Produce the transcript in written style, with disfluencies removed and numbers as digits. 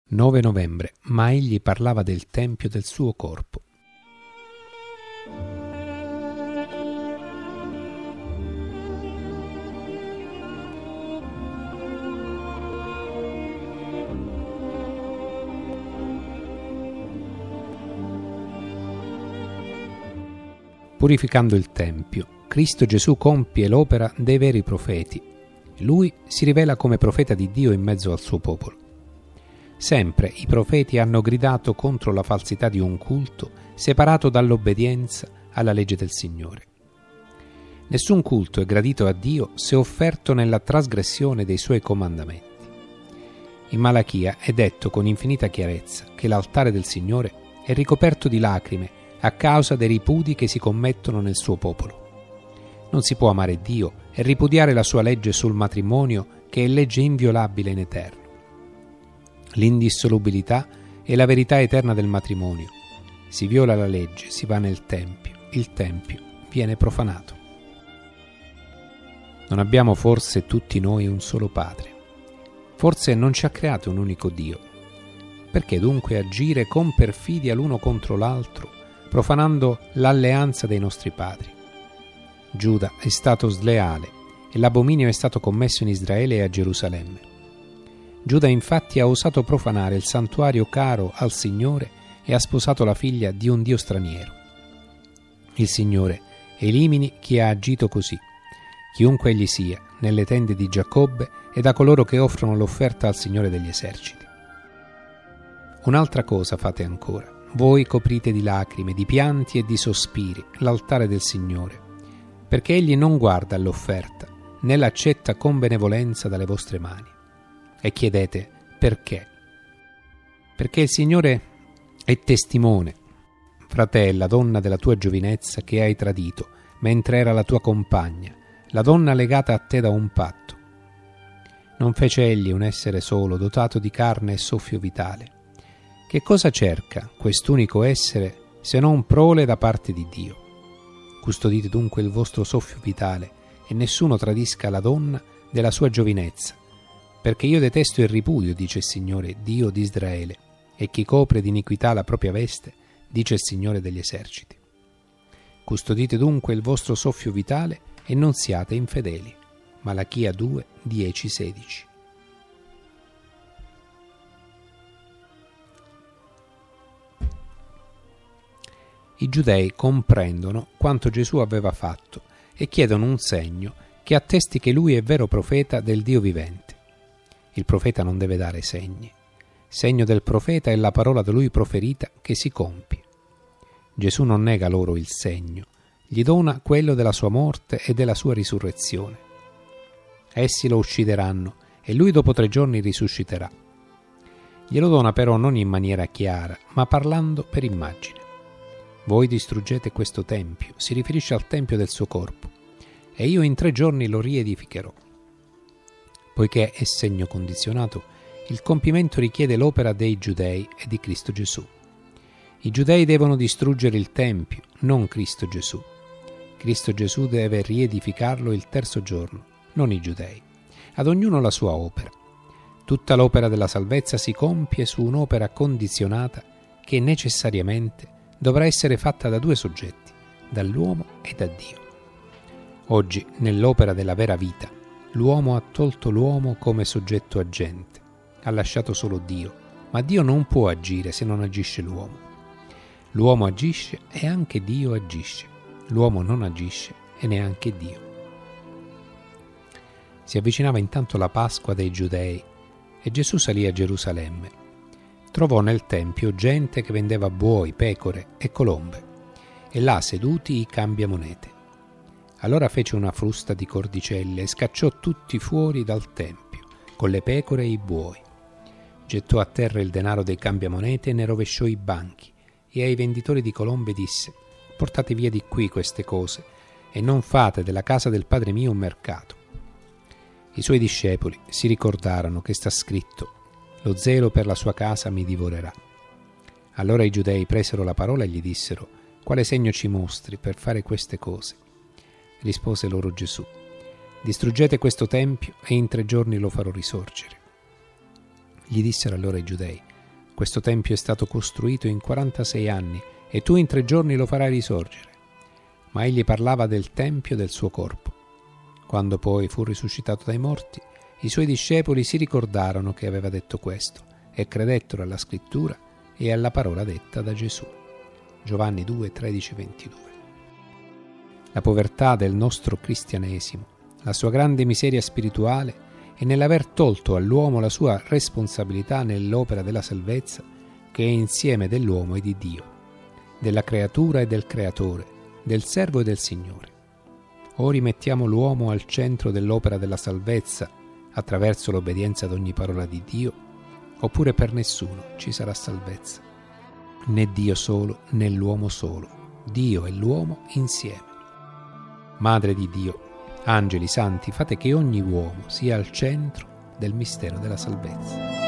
9 novembre, ma egli parlava del tempio del suo corpo. Purificando il Tempio, Cristo Gesù compie l'opera dei veri profeti. Lui si rivela come profeta di Dio in mezzo al suo popolo. Sempre i profeti hanno gridato contro la falsità di un culto separato dall'obbedienza alla legge del Signore. Nessun culto è gradito a Dio se offerto nella trasgressione dei Suoi comandamenti. In Malachia è detto con infinita chiarezza che l'altare del Signore è ricoperto di lacrime a causa dei ripudi che si commettono nel suo popolo. Non si può amare Dio e ripudiare la sua legge sul matrimonio, che è legge inviolabile in eterno. L'indissolubilità e la verità eterna del matrimonio. Si viola la legge, si va nel Tempio, il Tempio viene profanato. Non abbiamo forse tutti noi un solo Padre? Forse non ci ha creato un unico Dio? Perché dunque agire con perfidia l'uno contro l'altro, profanando l'alleanza dei nostri padri? Giuda è stato sleale e l'abominio è stato commesso in Israele e a Gerusalemme. Giuda infatti ha osato profanare il santuario caro al Signore e ha sposato la figlia di un Dio straniero. Il Signore elimini chi ha agito così, chiunque egli sia, nelle tende di Giacobbe e da coloro che offrono l'offerta al Signore degli eserciti. Un'altra cosa fate ancora. Voi coprite di lacrime, di pianti e di sospiri l'altare del Signore, perché Egli non guarda all'offerta, né l'accetta con benevolenza dalle vostre mani. E chiedete perché? Perché il Signore è testimone, fratella, donna della tua giovinezza che hai tradito, mentre era la tua compagna, la donna legata a te da un patto. Non fece Egli un essere solo, dotato di carne e soffio vitale. Che cosa cerca quest'unico essere se non prole da parte di Dio? Custodite dunque il vostro soffio vitale e nessuno tradisca la donna della sua giovinezza, perché io detesto il ripudio, dice il Signore, Dio di Israele, e chi copre di iniquità la propria veste, dice il Signore degli eserciti. Custodite dunque il vostro soffio vitale e non siate infedeli. Malachia 2, 10, 16. I giudei comprendono quanto Gesù aveva fatto e chiedono un segno che attesti che lui è vero profeta del Dio vivente. Il profeta non deve dare segni. Segno del profeta è la parola da lui proferita che si compie. Gesù non nega loro il segno, gli dona quello della sua morte e della sua risurrezione. Essi lo uccideranno e lui dopo 3 giorni risusciterà. Glielo dona però non in maniera chiara, ma parlando per immagine. Voi distruggete questo tempio, si riferisce al tempio del suo corpo, e io in 3 giorni lo riedificherò. Poiché è segno condizionato, il compimento richiede l'opera dei giudei e di Cristo Gesù. I giudei devono distruggere il tempio, non Cristo Gesù. Cristo Gesù deve riedificarlo il 3° giorno, non i giudei. Ad ognuno la sua opera. Tutta l'opera della salvezza si compie su un'opera condizionata che necessariamente dovrà essere fatta da 2 soggetti, dall'uomo e da Dio. Oggi, nell'opera della vera vita, l'uomo ha tolto l'uomo come soggetto agente, ha lasciato solo Dio, ma Dio non può agire se non agisce l'uomo. L'uomo agisce e anche Dio agisce, l'uomo non agisce e neanche Dio. Si avvicinava intanto la Pasqua dei Giudei e Gesù salì a Gerusalemme. Trovò nel tempio gente che vendeva buoi, pecore e colombe, e là seduti i cambiamonete. Allora fece una frusta di cordicelle e scacciò tutti fuori dal tempio, con le pecore e i buoi. Gettò a terra il denaro dei cambiamonete e ne rovesciò i banchi, e ai venditori di colombe disse: portate via di qui queste cose, e non fate della casa del Padre mio un mercato. I suoi discepoli si ricordarono che sta scritto: lo zelo per la sua casa mi divorerà. Allora i giudei presero la parola e gli dissero: quale segno ci mostri per fare queste cose? Rispose loro Gesù: distruggete questo tempio e in 3 giorni lo farò risorgere. Gli dissero allora i giudei: Questo tempio è stato costruito in 46 anni e tu in 3 giorni lo farai risorgere. Ma egli parlava del tempio del suo corpo. Quando poi fu risuscitato dai morti, i suoi discepoli si ricordarono che aveva detto questo e credettero alla scrittura e alla parola detta da Gesù. Giovanni 2, 13, 22. La povertà del nostro cristianesimo, la sua grande miseria spirituale è nell'aver tolto all'uomo la sua responsabilità nell'opera della salvezza che è insieme dell'uomo e di Dio, della creatura e del creatore, del servo e del Signore. O rimettiamo l'uomo al centro dell'opera della salvezza attraverso l'obbedienza ad ogni parola di Dio, oppure per nessuno ci sarà salvezza. Né Dio solo, né l'uomo solo, Dio e l'uomo insieme. Madre di Dio, angeli santi, fate che ogni uomo sia al centro del mistero della salvezza.